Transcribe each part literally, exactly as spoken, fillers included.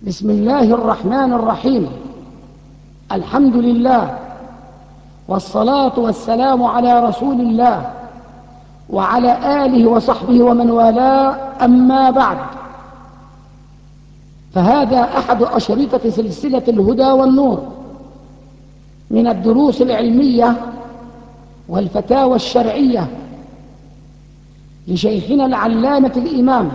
بسم الله الرحمن الرحيم. الحمد لله، والصلاة والسلام على رسول الله وعلى آله وصحبه ومن والاه، أما بعد، فهذا أحد أشرطة سلسلة الهدى والنور من الدروس العلمية والفتاوى الشرعية لشيخنا العلامة الإمام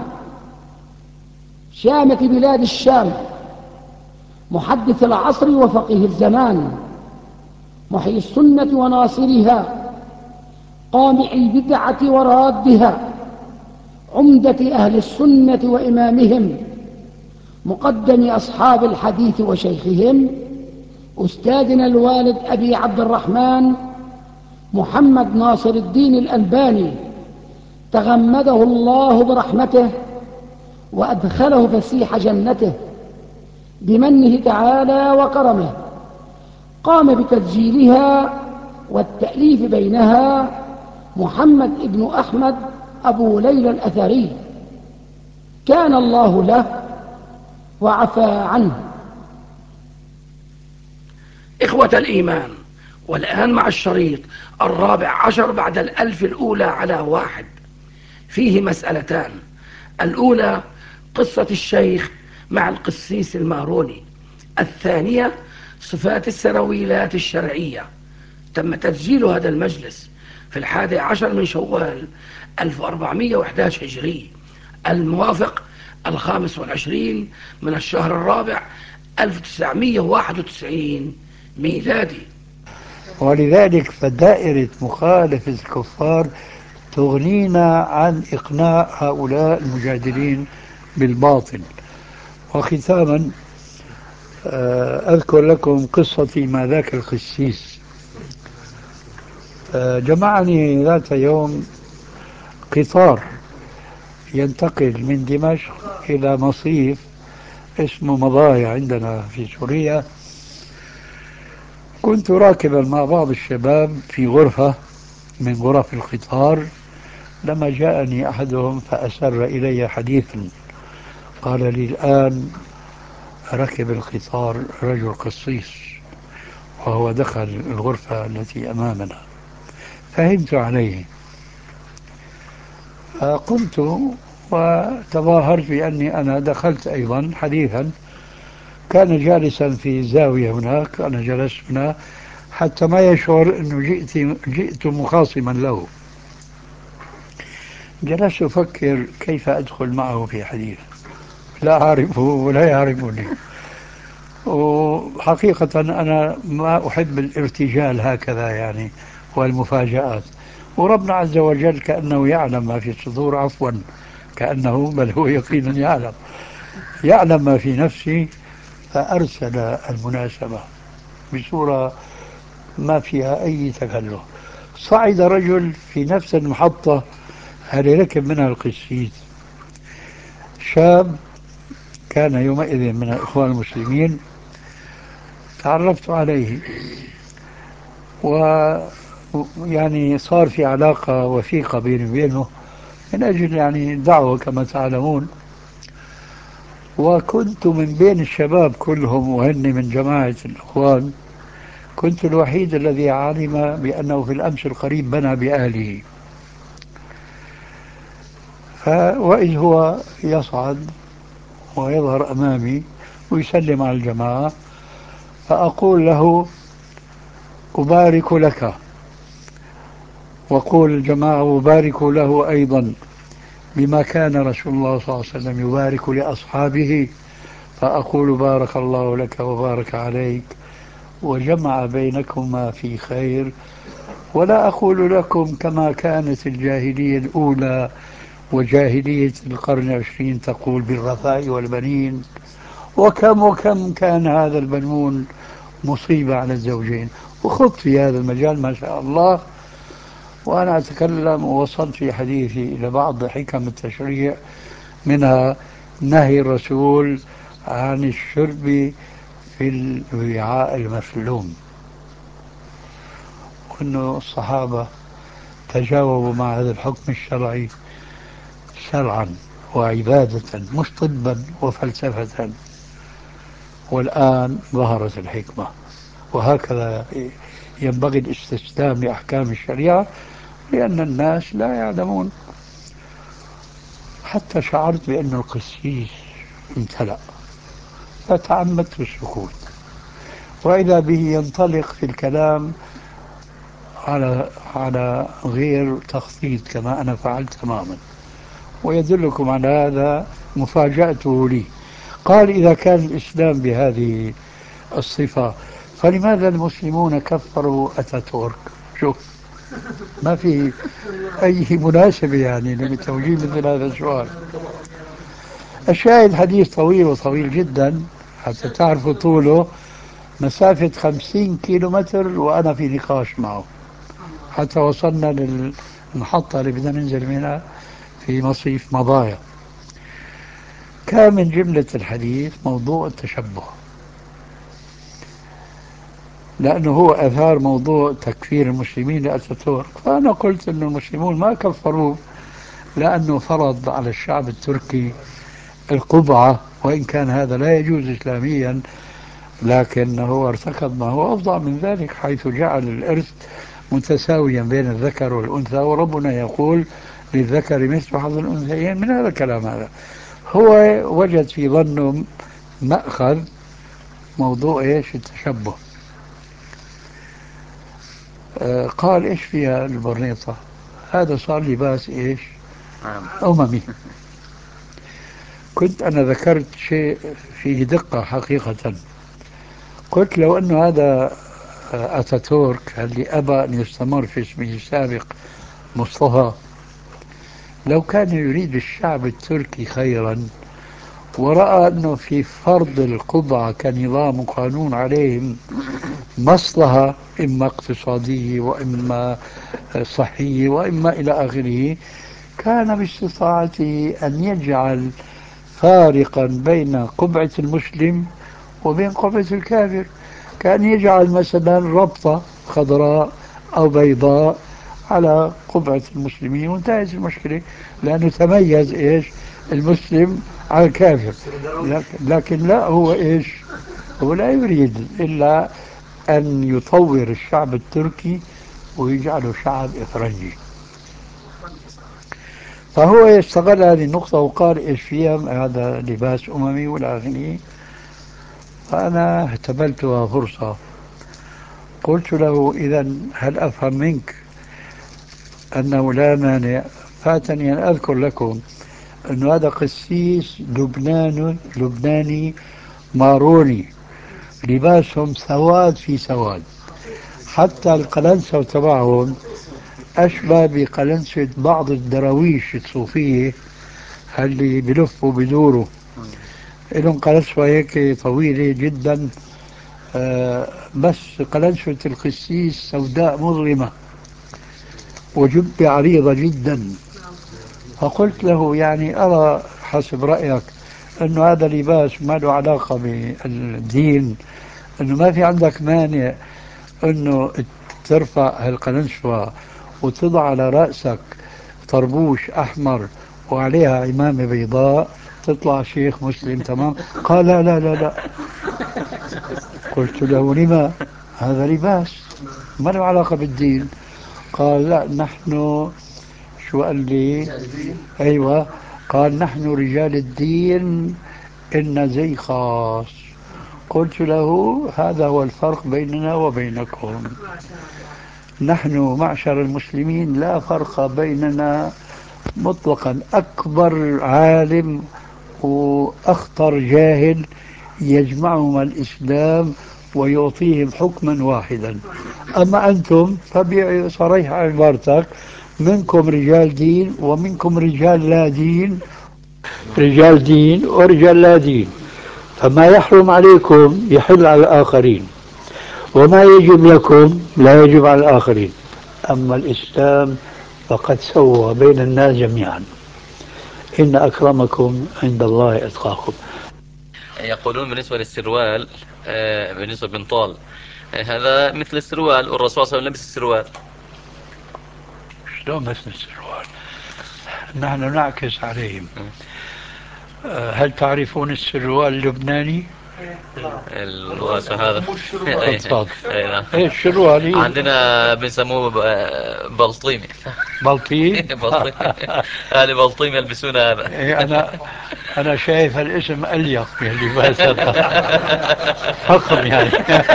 شامة بلاد الشام، محدث العصر وفقيه الزمان، محيي السنة وناصرها، قامع البدعة ورادها، عمدة أهل السنة وإمامهم، مقدم أصحاب الحديث وشيخهم، أستاذنا الوالد أبي عبد الرحمن محمد ناصر الدين الألباني، تغمده الله برحمته وأدخله فسيح جنته بمنه تعالى وكرمه. قام بتسجيلها والتأليف بينها محمد ابن أحمد أبو ليلى الأثري، كان الله له وعفى عنه. إخوة الإيمان، والآن مع الشريط الرابع عشر بعد الألف الأولى على واحد، فيه مسألتان. الأولى قصة الشيخ مع القسيس الماروني، الثانية صفات السرويلات الشرعية. تم تسجيل هذا المجلس في الحادي عشر من شوال ألف وأربعمائة وأحد عشر هجري، الموافق الخامس والعشرين من الشهر الرابع ألف وتسعمائة وواحد وتسعين ميلادي. ولذلك فدائرة مخالفة الكفار تغنينا عن إقناع هؤلاء المجادلين بالباطل. وختاما أذكر لكم قصتي مع ذاك القسيس. جمعني ذات يوم قطار ينتقل من دمشق إلى مصيف اسمه مضايا عندنا في سوريا. كنت راكبا مع بعض الشباب في غرفة من غرف القطار، لما جاءني أحدهم فأسر إلي حديثا، قال لي: الآن ركب القطار رجل قصيص وهو دخل الغرفة التي أمامنا. فهمت عليه، فقمت وتظاهرت بأني أنا دخلت أيضا حديثا. كان جالسا في زاوية هناك، أنا جلست هنا حتى ما يشعر أنه جئت, جئت مخاصما له. جلست أفكر كيف أدخل معه في حديث، لا أعرفه ولا يعرفني. وحقيقة أنا ما أحب الارتجال هكذا يعني والمفاجآت، وربنا عز وجل كأنه يعلم ما في الصدور، عفوا كأنه بل هو يقينا يعلم يعلم ما في نفسي، فأرسل المناسبة بصورة ما فيها أي تكلف. صعد رجل في نفس المحطة اللي ركب منها القسيس، شاب كان يومئذ من الإخوان المسلمين. تعرفت عليه ويعني صار في علاقة وثيقة بيني وبينه من أجل يعني دعوة كما تعلمون. وكنت من بين الشباب كلهم وهن من جماعة الإخوان، كنت الوحيد الذي علم بأنه في الأمس القريب بنى بأهله. وإذ هو يصعد ويظهر أمامي ويسلم على الجماعة، فأقول له: أبارك لك. وقول الجماعة أبارك له أيضا، بما كان رسول الله صلى الله عليه وسلم يبارك لأصحابه. فأقول: بارك الله لك وبارك عليك وجمع بينكما في خير، ولا أقول لكم كما كانت الجاهلية الأولى وجاهلية القرن العشرين تقول بالرثاء والبنين، وكم وكم كان هذا البنون مصيبة على الزوجين. وخضت في هذا المجال ما شاء الله، وأنا أتكلم ووصلت في حديثي إلى بعض حكم التشريع، منها نهي الرسول عن الشرب في الوعاء المسلوم، وأنه الصحابة تجاوبوا مع هذا الحكم الشرعي شرعا وعبادة مش طبا وفلسفة. والآن ظهرت الحكمة. وهكذا ينبغي الاستسلام لأحكام الشريعة، لأن الناس لا يعلمون. حتى شعرت بأن القسيس امتلأ فتعمدت السكوت، وإذا به ينطلق في الكلام على على غير تخطيط كما أنا فعلت تماما. ويدلكم على هذا مفاجأته لي. قال: إذا كان الإسلام بهذه الصفة فلماذا المسلمون كفروا أتاتورك؟ شوف، ما في أي مناسبة يعني لتوجيه مثل هذا السؤال. الشاهد حديث طويل وطويل جدا حتى تعرفوا طوله، مسافة خمسين كيلو متر وأنا في نقاش معه حتى وصلنا للمحطة اللي بدنا ننزل منها في مصيف مضايا. كان من جملة الحديث موضوع التشبه، لأنه هو أثار موضوع تكفير المسلمين لأتاتورك. فأنا قلت أن المسلمون ما كفروه لأنه فرض على الشعب التركي القبعة، وإن كان هذا لا يجوز إسلاميا، لكنه ارتكب ما هو أفضل من ذلك، حيث جعل الإرث متساويا بين الذكر والأنثى، وربنا يقول: للذكر مثل حظ الأنثيين. من هذا الكلام هذا هو وجد في ظنه مأخذ موضوع إيش؟ التشبه. آه قال: إيش فيها البرنيطة؟ هذا صار لباس إيش؟ أممي. كنت أنا ذكرت شيء فيه دقة حقيقة. قلت: لو أنه هذا أتاتورك اللي أبى أن يستمر في اسمه السابق مصطفى، لو كان يريد الشعب التركي خيرا ورأى أنه في فرض القبعة كنظام وقانون عليهم مصلحة، إما اقتصادية وإما صحية وإما إلى آخره، كان باستطاعته أن يجعل فارقا بين قبعة المسلم وبين قبعة الكافر، كان يجعل مثلا ربطة خضراء أو بيضاء على قبعة المسلمين وانتهت المشكلة، لأنه تميز إيش؟ المسلم على الكافر. لكن لا، هو إيش؟ هو لا يريد إلا أن يطور الشعب التركي ويجعله شعب إفرنجي. فهو يستغل هذه النقطة وقال: إيش فيها؟ هذا لباس أممي والى آخره. فأنا احتملتها فرصة، قلت له: إذا هل أفهم منك أنه لا مانع؟ فاتني أن أذكر لكم أن هذا قسيس لبناني لبناني ماروني، لباسهم سواد في سواد، حتى القلنسة تبعهم أشبه بقلنسة بعض الدراويش الصوفية اللي بلفوا بدوروا، لهم قلنسة هيك طويلة جدا، آه بس قلنسة القسيس سوداء مظلمة وجبة عريضة جدا. فقلت له: يعني أرى حسب رأيك أنه هذا لباس ما له علاقة بالدين، أنه ما في عندك مانع أنه ترفع هالقلنسوة وتضع على رأسك طربوش أحمر وعليها عمامة بيضاء، تطلع شيخ مسلم تمام؟ قال: لا لا لا لا. قلت له: لما؟ هذا لباس ما له علاقة بالدين. قال: لا، نحن، شو قال لي؟ أيوة، قال: نحن رجال الدين إن زي خاص. قلت له: هذا هو الفرق بيننا وبينكم، نحن معشر المسلمين لا فرق بيننا مطلقا. أكبر عالم وأخطر جاهل يجمعهم الإسلام ويعطيهم حكما واحدا. أما أنتم فبصريح عبارتك: منكم رجال دين ومنكم رجال لا دين، رجال دين ورجال لا دين، فما يحرم عليكم يحل على الآخرين، وما يجب لكم لا يجب على الآخرين. أما الإسلام فقد سوى بين الناس جميعا، إن أكرمكم عند الله أتقاكم. يقولون بالنسبة للسروال، آه، بالنسبة للبنطال، آه، هذا مثل السروال، والرسول صلى الله عليه وسلم لبس السروال. شلون مثل السروال؟ نحن نعكس عليهم. هل تعرفون السروال اللبناني؟ الواسع هذا. فضفاض. أي نعم. ايش الشروال؟ عندنا بنسموه ب- بلطيمي. بلطيم. بلطيمي. اهل بلطيم يلبسون هذا. إيه، انا انا شايف الاسم اليق باللباس هذا. فخم يعني.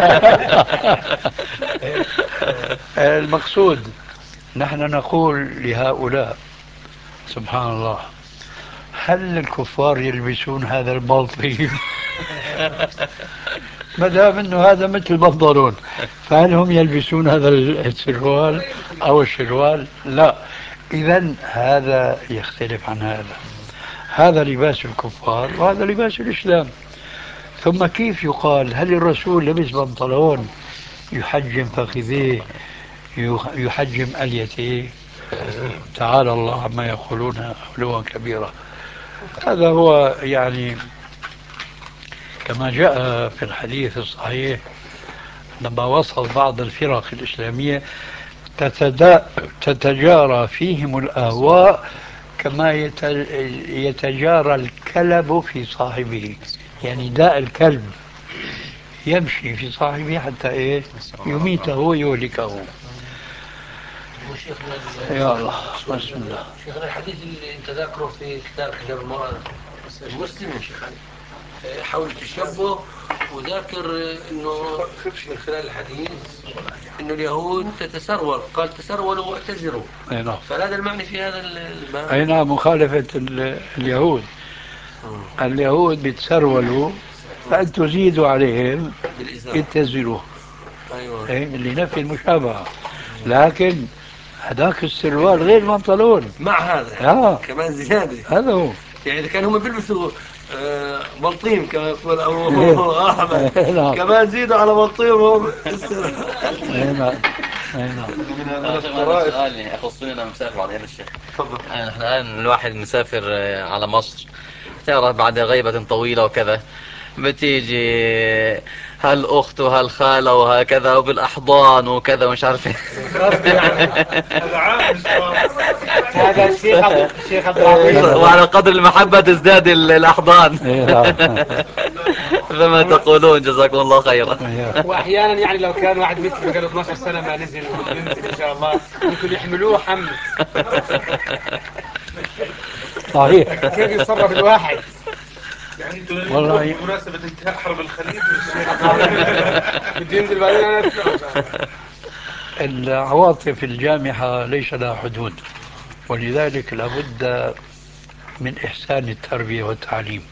المقصود نحن نقول لهؤلاء سبحان الله، هل الكفار يلبسون هذا البلطيم؟ ما دام انه هذا مثل البنطلون، فهل هم يلبسون هذا السروال او الشروال؟ لا. اذا هذا يختلف عن هذا. هذا لباس الكفار وهذا لباس الاسلام. ثم كيف يقال هل الرسول لبس بنطلون يحجم فخذيه يحجم اليتيه؟ تعالى الله عما يقولون علوا كبيرا. هذا هو يعني كما جاء في الحديث الصحيح لما وصف بعض الفرق الإسلامية تتدا تتجارى فيهم الأهواء كما يتجارى الكلب في صاحبه، يعني داء الكلب يمشي في صاحبه حتى إيه يميته ويهلكه. يا الله بسم الله. شيخنا الحديث اللي انت ذاكره في كتاب حجاب المرأة المسلم يا شيخ حاول تشبه وذاكر انه من خلال الحديث انه اليهود تتسرول، قال تسرولوا واعتذروا، اي نعم. فهذا المعنى في هذا الباب. اي نعم، مخالفة اليهود. اليهود بيتسرولوا فأنتم زيدوا عليهم يتزروا. ايوه ايه اللي نفي المشابهة. لكن هذاك السروال غير البنطلون مع هذا آه. كمان زيادة. هذا هو يعني إذا كانوا هم بيلبسوا آه بلطيم كما يقول أبو أحمد كمان زيدوا على بلطيمهم. نعم. نعم. سؤال يخصني أنا مسافر بعد هذا الشيء. تفضل. نحن الآن الواحد مسافر على مصر، تعرف بعد غيبة طويلة وكذا بتيجي هالأخت وهالخالة وهكذا وبالأحضان وكذا ومش عارف ايه. هذا الشيخ الشيخ عبد العظيم. وعلى قدر المحبة تزداد الأحضان. فما تقولون جزاكم الله خيرا. واحيانا يعني لو كان واحد مثل بقاله اثناشر سنة ما نزل ينزل ان شاء الله ممكن يحملوه حمل. صحيح. كيف يتصرف الواحد؟ يعني انتوا والله بمناسبة انتهاء حرب الخليج بده ينزل بعدين انا العواطف الجامحة ليس لها حدود، ولذلك لابد من إحسان التربية والتعليم.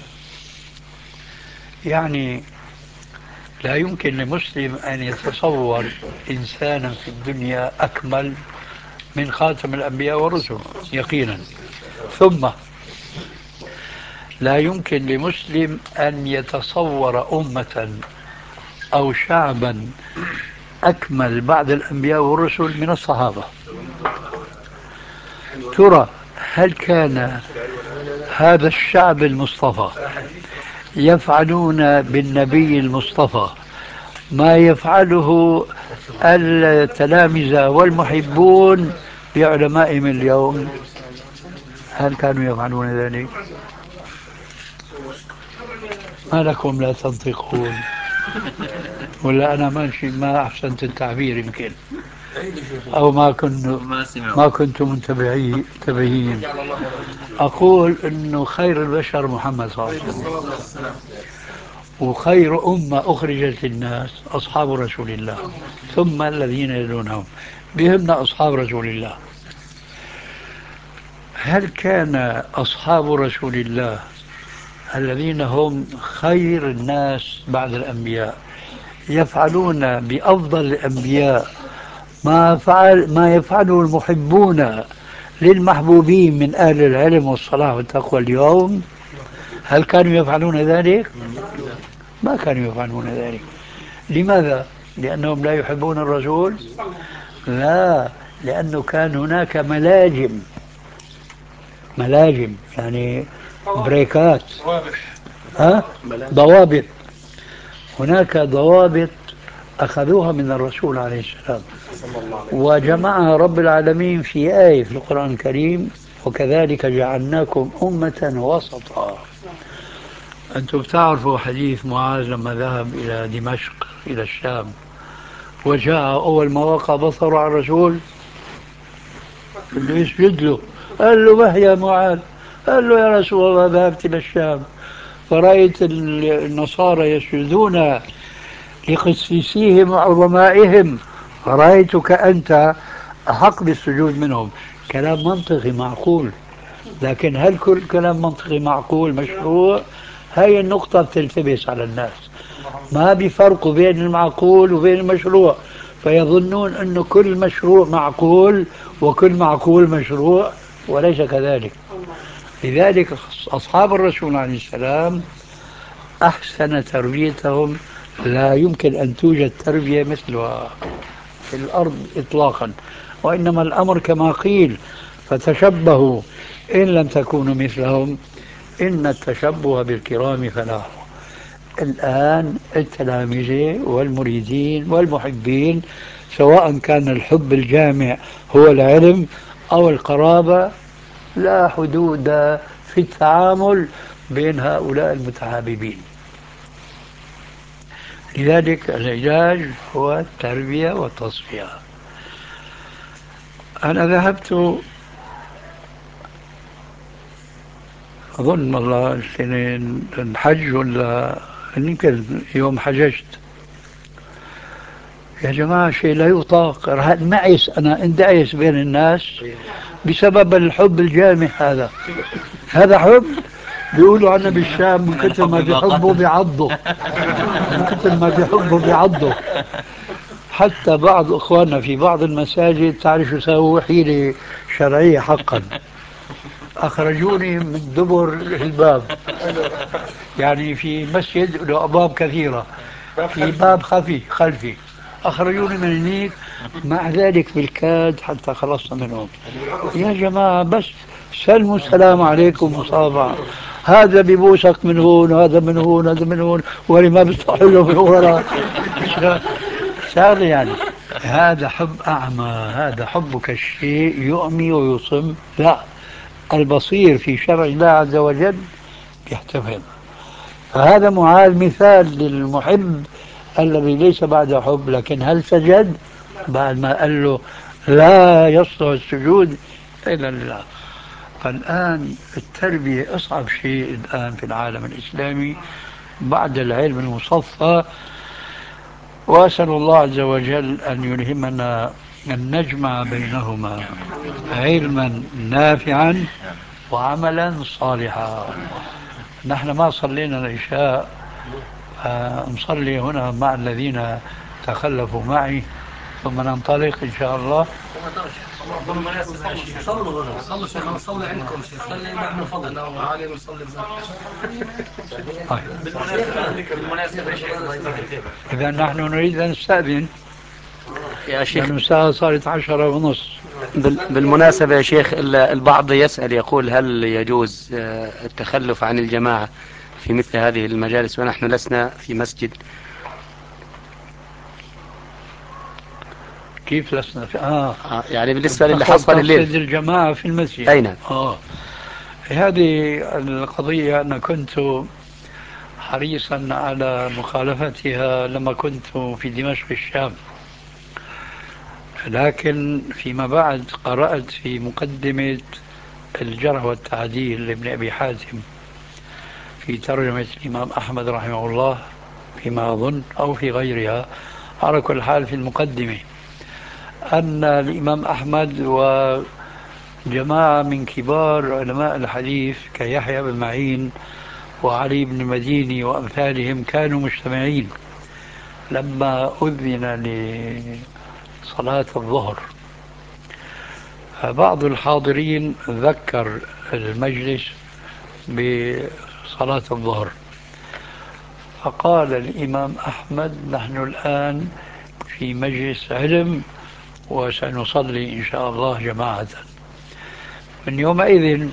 يعني لا يمكن لمسلم أن يتصور إنسانا في الدنيا أكمل من خاتم الأنبياء والرسل يقينا. ثم لا يمكن لمسلم أن يتصور أمة أو شعبا أكمل بعد الأنبياء والرسل من الصحابة. ترى هل كان هذا الشعب المصطفى يفعلون بالنبي المصطفى ما يفعله التلامذة والمحبون بعلمائهم اليوم؟ هل كانوا يفعلون ذلك؟ ما لكم لا تنطقون؟ ولا أنا ماشي ما أحسنت التعبير يمكن، أو ما كنت ما كنت منتبهين. أقول إنه خير البشر محمد صلى الله عليه وسلم، وخير أمة أخرجت للناس أصحاب رسول الله، ثم الذين يلونهم، بهمنا أصحاب رسول الله. هل كان أصحاب رسول الله الذين هم خير الناس بعد الأنبياء يفعلون بأفضل الأنبياء ما فعل ما يفعله المحبون للمحبوبين من أهل العلم والصلاح والتقوى اليوم؟ هل كانوا يفعلون ذلك؟ ما كانوا يفعلون ذلك. لماذا؟ لأنهم لا يحبون الرسول؟ لا، لأنه كان هناك ملاجم ملاجم يعني بريكات، ها؟ ضوابط. هناك ضوابط أخذوها من الرسول عليه السلام، وجمعها رب العالمين في آية في القرآن الكريم: وكذلك جعلناكم أمة وسطا. أنتم بتعرفوا حديث معاذ لما ذهب إلى دمشق إلى الشام وجاء أول ما وقع بصره على الرسول بده يسجد له، قال له ما يا معاذ؟ قال له يا رسول الله ذهبت إلى الشام فرأيت النصارى يسجدون لقسيسيهم وعظمائهم رأيتك أنت أحق بالسجود منهم. كلام منطقي معقول، لكن هل كل كلام منطقي معقول مشروع؟ هاي النقطة بتلتبس على الناس، ما بيفرقوا بين المعقول وبين المشروع، فيظنون أنه كل مشروع معقول وكل معقول مشروع، وليس كذلك. لذلك أصحاب الرسول عليه السلام أحسن تربيتهم، لا يمكن أن توجد تربية مثلها في الأرض إطلاقا، وإنما الأمر كما قيل فتشبهوا إن لم تكونوا مثلهم إن التشبه بالكرام فلاح. الآن التلاميذ والمريدين والمحبين سواء كان الحب الجامع هو العلم أو القرابة لا حدود في التعامل بين هؤلاء المتحاببين. لذلك العلاج هو التربية والتصفية. أنا ذهبت أظن والله السنين الحج ولا يمكن يوم حججت. يا جماعة شيء لا يطاق، نعيس أنا اندعيس بين الناس بسبب الحب الجامح هذا. هذا حب بيقولوا عنا بالشام من كثر ما بيحبوا بيعضوا، من كثر ما بيحبوا بيعضوا. حتى بعض إخواننا في بعض المساجد تعرف شو سووا؟ حيلة شرعية حقا، أخرجوني من دبر الباب. يعني في مسجد له أبواب كثيرة، في باب خفي خلفي، أخرجوني من هناك. مع ذلك بالكاد حتى خلصنا منهم. يا جماعة بس سلموا السلام عليكم مصابعة، هذا ببوسك من هون وهذا من هون هذا من هون واللي ما بيصح له من وراء شغله. يعني هذا حب أعمى، هذا حبك الشيء يؤمي ويصم. لا، البصير في شرع الله عز وجل يحتفظ. فهذا معاذ مثال للمحب الذي ليس بعد حب، لكن هل سجد بعد ما قال له لا يصلح السجود إلا لله؟ فالآن التربية أصعب شيء الآن في العالم الإسلامي بعد العلم المصفى، وأسأل الله عز وجل أن يلهمنا أن نجمع بينهما علما نافعا وعملا صالحا. نحن ما صلينا العشاء، آه نصلي هنا مع الذين تخلفوا معي ثم ننطلق إن شاء الله. صلوا هنا، صلوا شيخ، أنا صلي عندكم شيخ، صلي معنا فضل أنا وعلي ونصلي بالمناسبة يا شيخ. إذا نحن نريد أن نستأذن يا شيخ، لأنه الساعة صارت عشرة ونص. بالمناسبة يا شيخ، البعض يسأل يقول هل يجوز التخلف عن الجماعة في مثل هذه المجالس ونحن لسنا في مسجد؟ كيف لسنا في آه, آه يعني بالنسبة للي حصل الليل تقصد الجماعة في المسجد؟ أي نعم. آه هذه القضية أنا كنت حريصا على مخالفتها لما كنت في دمشق الشام، لكن فيما بعد قرأت في مقدمة الجرح والتعديل لابن أبي حاتم في ترجمة الإمام أحمد رحمه الله فيما أظن أو في غيرها، على كل حال في المقدمة، أن الإمام أحمد وجماعة من كبار علماء الحديث كيحيى بن معين وعلي بن المديني وأمثالهم كانوا مجتمعين لما أذن لصلاة الظهر. فبعض الحاضرين ذكر المجلس بصلاة الظهر، فقال الإمام أحمد نحن الآن في مجلس علم وسنصلي إن شاء الله جماعة. من يومئذ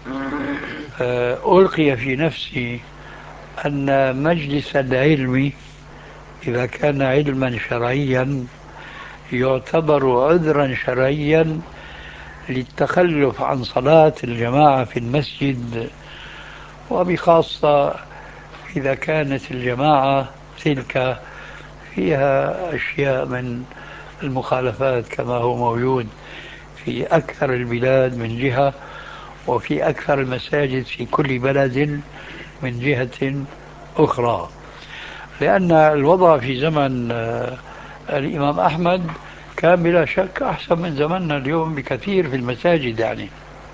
ألقي في نفسي أن مجلس العلم إذا كان علما شرعيا يعتبر عذرا شرعيا للتخلف عن صلاة الجماعة في المسجد، وبخاصة إذا كانت الجماعة تلك فيها أشياء من المخالفات كما هو موجود في أكثر البلاد من جهة، وفي أكثر المساجد في كل بلد من جهة أخرى. لأن الوضع في زمن آه، الإمام أحمد كان بلا شك أحسن من زمننا اليوم بكثير في المساجد يعني.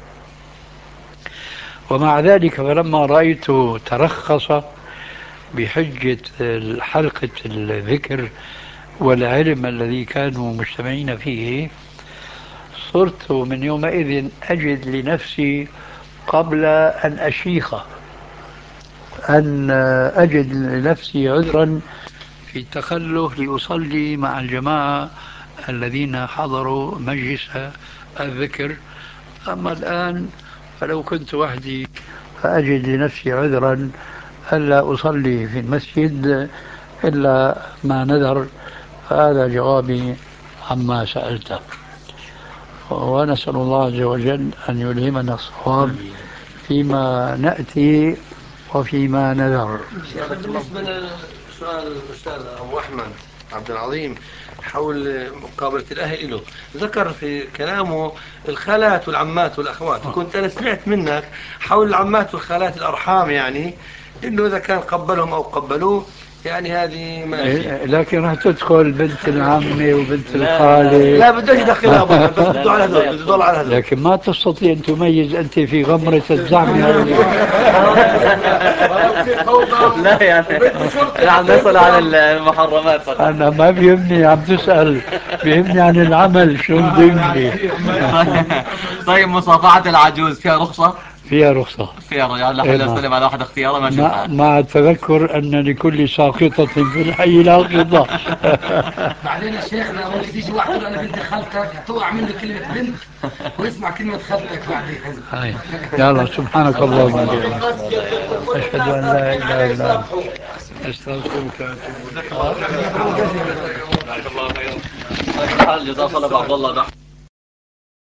ومع ذلك فلما رأيت ترخص بحجة حلقة الذكر والعلم الذي كانوا مجتمعين فيه، صرت من يومئذ أجد لنفسي قبل أن أشيخ أن أجد لنفسي عذرا في التخلف لأصلي مع الجماعة الذين حضروا مجلس الذكر. أما الآن فلو كنت وحدي فأجد لنفسي عذرا ألا أصلي في المسجد إلا ما نذر. هذا جوابي عما سألته، ونسأل الله عز وجل أن يلهمنا الصواب فيما نأتي وفيما نذر. بالنسبة لسؤال الأستاذ أبو أحمد عبد العظيم حول مقابلة الأهل له، ذكر في كلامه الخالات والعمات والأخوات، وكنت أنا سمعت منك حول العمات والخالات الأرحام، يعني إنه إذا كان قبلهم أو قبلوه يعني هذه ماشي، لكن راح تدخل بنت العمة وبنت الخالة. لا بدوش يدخلها أبو أحمد، بس بدو على هذول، بدو على هذول. لكن ما تستطيع أن تميز أنت في غمرة الزعمة. لا يعني عم نسأل عن المحرمات فقط. أنا ما بيهمني عم تسأل، بيهمني عن العمل شلون بيمشي. طيب مصافحة العجوز فيها رخصة؟ فيها رخصة، فيها رجال لحد يسلم على واحد اختياره ماشي مع, الحال. مع التذكر أن لكل ساقطة في الحي لاقطة. بعدين يا شيخنا ممكن تيجي واحد تقول انا بنت خالتك تقع منه كلمه بنت ويسمع كلمه خالتك بعدين. هاي يلا سبحانك اللهم وبحمدك أشهد أن لا إله إلا أنت أستغفرك وأتوب إليك. جزاك الله خيرا. جزاك الله خيرا.